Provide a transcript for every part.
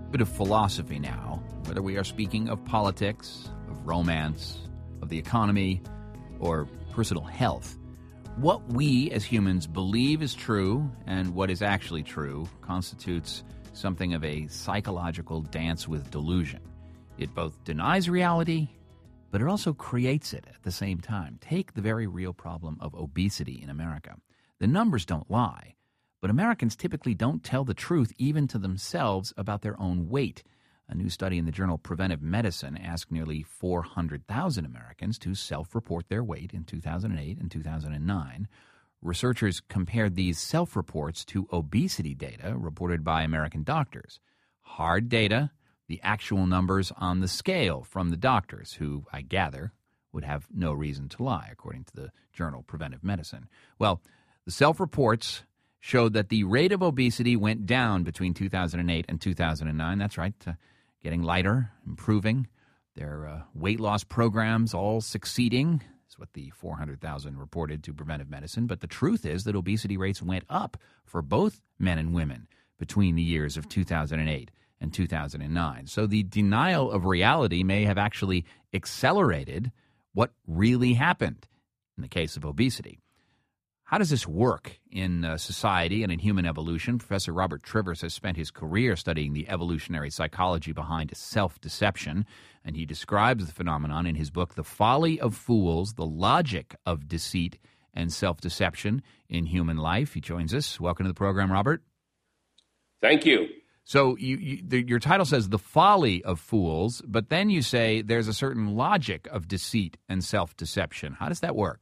Bit of philosophy now, whether we are speaking of politics, of romance, of the economy, or personal health. What we as humans believe is true and what is actually true constitutes something of a psychological dance with delusion. It both denies reality, but it also creates it at the same time. Take the very real problem of obesity in America. The numbers don't lie, but Americans typically don't tell the truth even to themselves about their own weight. A new study in the journal Preventive Medicine asked nearly 400,000 Americans to self-report their weight in 2008 and 2009. Researchers compared these self-reports to obesity data reported by American doctors. Hard data, the actual numbers on the scale from the doctors, who, I gather, would have no reason to lie, according to the journal Preventive Medicine. Well, the self-reports showed that the rate of obesity went down between 2008 and 2009. That's right, getting lighter, improving. Their weight loss programs all succeeding is what the 400,000 reported to Preventive Medicine. But the truth is that obesity rates went up for both men and women between the years of 2008 and 2009. So the denial of reality may have actually accelerated what really happened in the case of obesity. How does this work in society and in human evolution? Professor Robert Trivers has spent his career studying the evolutionary psychology behind self-deception, and he describes the phenomenon in his book, The Folly of Fools, The Logic of Deceit and Self-Deception in Human Life. He joins us. Welcome to the program, Robert. Thank you. So your title says The Folly of Fools, but then you say there's a certain logic of deceit and self-deception. How does that work?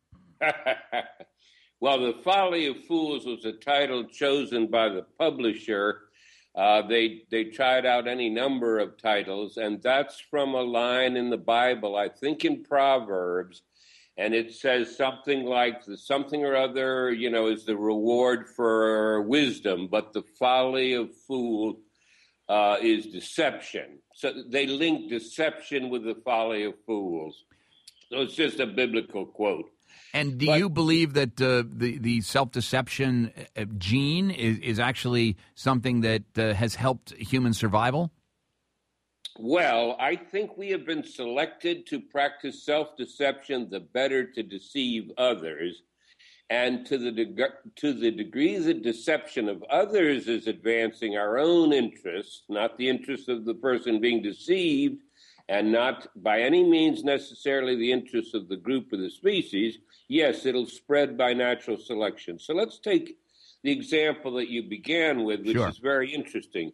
Well, The Folly of Fools was a title chosen by the publisher. They tried out any number of titles, and that's from a line in the Bible, I think in Proverbs, and it says something like something or other, is the reward for wisdom, but the folly of fools is deception. So they link deception with the folly of fools. So it's just a biblical quote. And do you believe that the self-deception gene is actually something that has helped human survival? Well, I think we have been selected to practice self-deception the better to deceive others. And to the degree the deception of others is advancing our own interests, not the interests of the person being deceived, and not by any means necessarily the interests of the group or the species, yes, it'll spread by natural selection. So let's take the example that you began with, which Sure. is very interesting.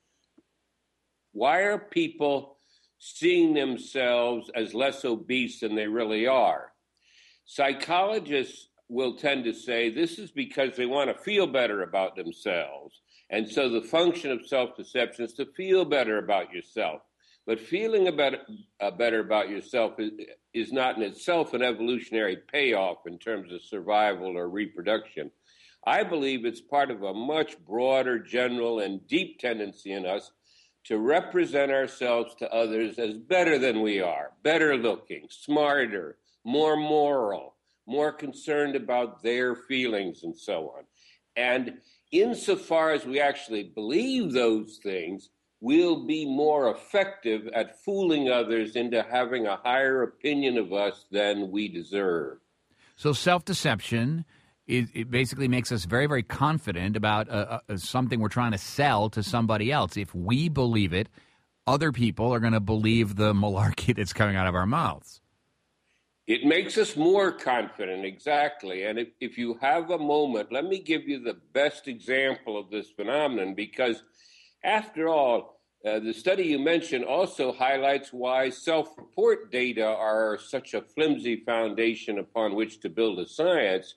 Why are people seeing themselves as less obese than they really are? Psychologists will tend to say this is because they want to feel better about themselves. And so the function of self-deception is to feel better about yourself. But feeling better about yourself is not in itself an evolutionary payoff in terms of survival or reproduction. I believe it's part of a much broader, general, and deep tendency in us to represent ourselves to others as better than we are, better looking, smarter, more moral, more concerned about their feelings and so on. And insofar as we actually believe those things, we'll be more effective at fooling others into having a higher opinion of us than we deserve. So self-deception, it basically makes us very, very confident about something we're trying to sell to somebody else. If we believe it, other people are going to believe the malarkey that's coming out of our mouths. It makes us more confident, exactly. And if you have a moment, let me give you the best example of this phenomenon, because after all, the study you mentioned also highlights why self-report data are such a flimsy foundation upon which to build a science.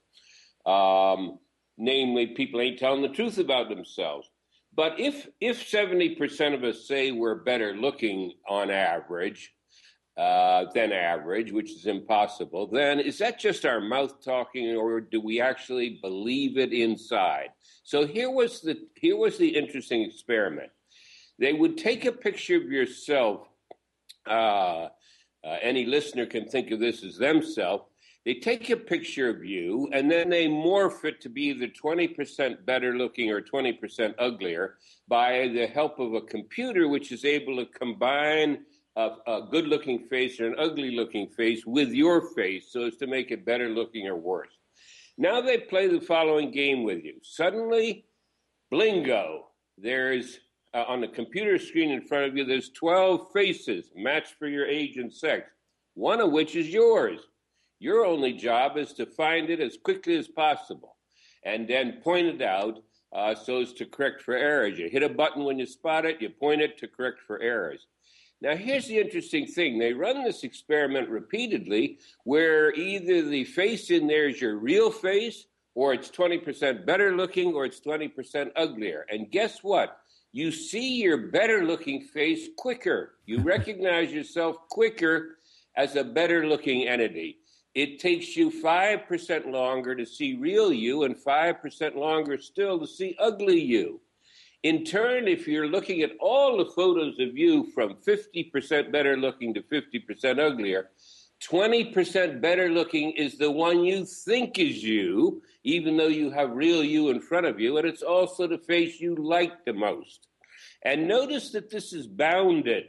Namely, people ain't telling the truth about themselves. But if 70% of us say we're better looking on average than average, which is impossible, then is that just our mouth talking, or do we actually believe it inside? So here was the interesting experiment. They would take a picture of yourself. Any listener can think of this as themselves. They take a picture of you and then they morph it to be either 20% better looking or 20% uglier by the help of a computer, which is able to combine a good looking face or an ugly looking face with your face so as to make it better looking or worse. Now they play the following game with you. Suddenly, blingo, there's on the computer screen in front of you, there's 12 faces matched for your age and sex, one of which is yours. Your only job is to find it as quickly as possible and then point it out so as to correct for errors. You hit a button when you spot it, you point it to correct for errors. Now, here's the interesting thing. They run this experiment repeatedly where either the face in there is your real face or it's 20% better looking or it's 20% uglier. And guess what? You see your better looking face quicker. You recognize yourself quicker as a better looking entity. It takes you 5% longer to see real you and 5% longer still to see ugly you. In turn, if you're looking at all the photos of you from 50% better looking to 50% uglier, 20% better looking is the one you think is you, even though you have real you in front of you, and it's also the face you like the most. And notice that this is bounded.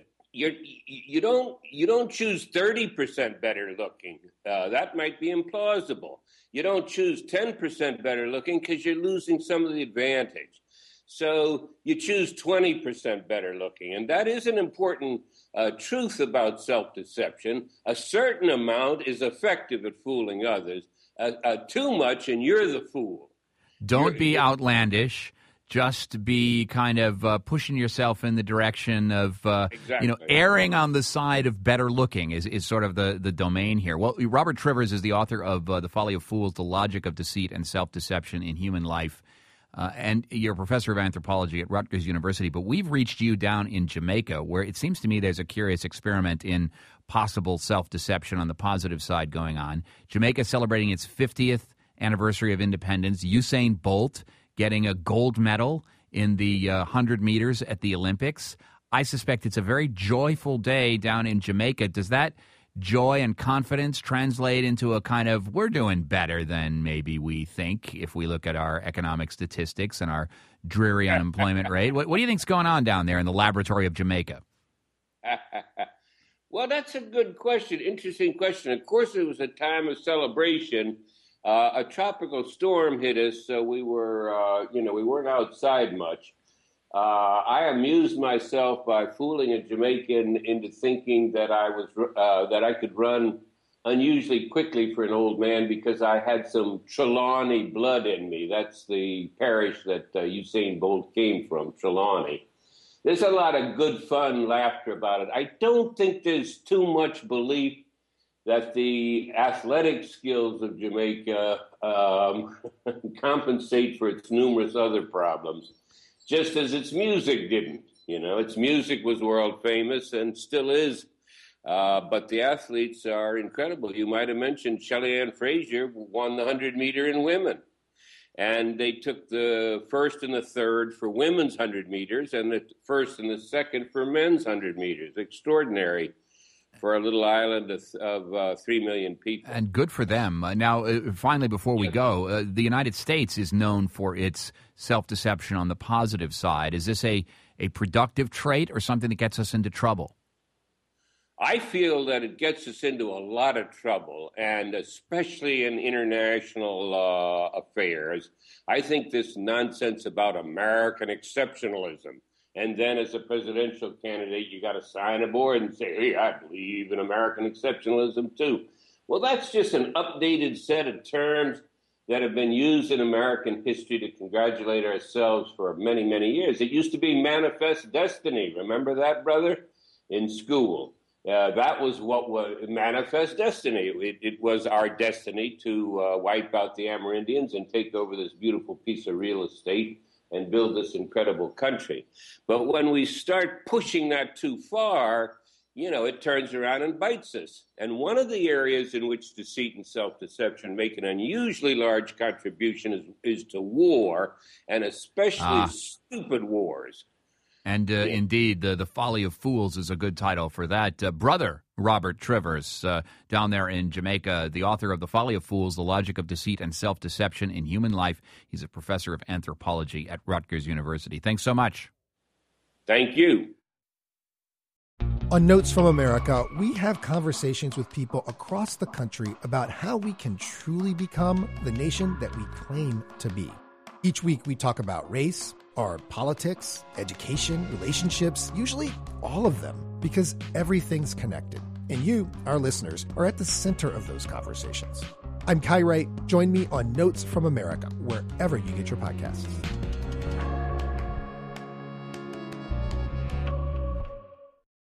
You don't choose 30% better looking. That might be implausible. You don't choose 10% better looking because you're losing some of the advantage. So you choose 20% better looking. And that is an important truth about self-deception. A certain amount is effective at fooling others. Too much and you're the fool. Don't be outlandish. Just be kind of pushing yourself in the direction of, exactly. Erring on the side of better looking is sort of the domain here. Well, Robert Trivers is the author of The Folly of Fools, The Logic of Deceit and Self-Deception in Human Life. And you're a professor of anthropology at Rutgers University. But we've reached you down in Jamaica, where it seems to me there's a curious experiment in possible self-deception on the positive side going on. Jamaica celebrating its 50th anniversary of independence. Usain Bolt getting a gold medal in the 100 meters at the Olympics. I suspect it's a very joyful day down in Jamaica. Does that joy and confidence translate into a kind of, we're doing better than maybe we think if we look at our economic statistics and our dreary unemployment rate? What do you think's going on down there in the laboratory of Jamaica? Well, that's a good question. Interesting question. Of course, it was a time of celebration. A tropical storm hit us, so we were, we weren't outside much. I amused myself by fooling a Jamaican into thinking that I could run unusually quickly for an old man because I had some Trelawney blood in me. That's the parish that Usain Bolt came from, Trelawney. There's a lot of good fun, laughter about it. I don't think there's too much belief that the athletic skills of Jamaica compensate for its numerous other problems, just as its music didn't. Its music was world famous and still is, but the athletes are incredible. You might have mentioned Shelly Ann Frazier won the 100-meter in women, and they took the first and the third for women's 100 meters and the first and the second for men's 100 meters. Extraordinary for a little island of 3 million people. And good for them. Now, finally, before we go, the United States is known for its self-deception on the positive side. Is this a productive trait or something that gets us into trouble? I feel that it gets us into a lot of trouble, and especially in international affairs. I think this nonsense about American exceptionalism, and then as a presidential candidate, you got to sign aboard and say, hey, I believe in American exceptionalism too. Well, that's just an updated set of terms that have been used in American history to congratulate ourselves for many, many years. It used to be manifest destiny. Remember that, brother? In school. That was what was manifest destiny. It was our destiny to wipe out the Amerindians and take over this beautiful piece of real estate and build this incredible country. But when we start pushing that too far, it turns around and bites us. And one of the areas in which deceit and self-deception make an unusually large contribution is to war, and especially stupid wars. And indeed, The Folly of Fools is a good title for that. Brother Robert Trivers, down there in Jamaica, the author of The Folly of Fools, The Logic of Deceit and Self-Deception in Human Life. He's a professor of anthropology at Rutgers University. Thanks so much. Thank you. On Notes from America, we have conversations with people across the country about how we can truly become the nation that we claim to be. Each week, we talk about race, or politics, education, relationships, usually all of them, because everything's connected. And you, our listeners, are at the center of those conversations. I'm Kai Wright. Join me on Notes from America, wherever you get your podcasts.